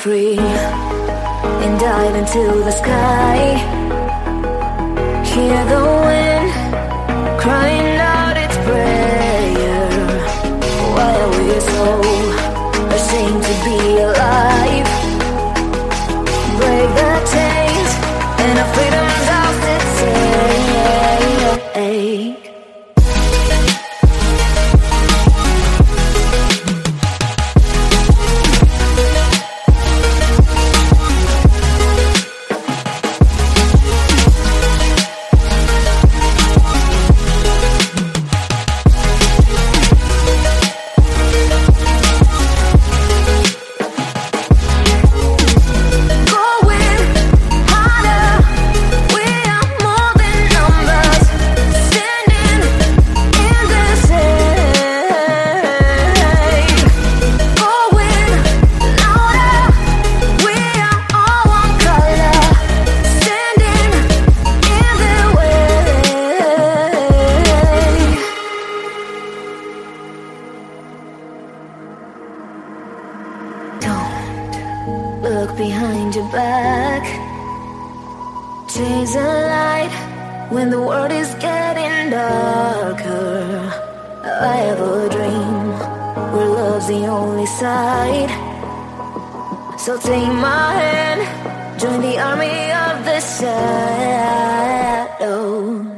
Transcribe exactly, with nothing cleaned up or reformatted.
free and dive into the sky. Hear the wind crying out its prayer. Why are we so ashamed to be alive? Break the chains and our freedom's ours to take. Look behind your back. Chase a light when the world is getting darker. I have a dream where love's the only side. So take my hand, join the army of the shadows.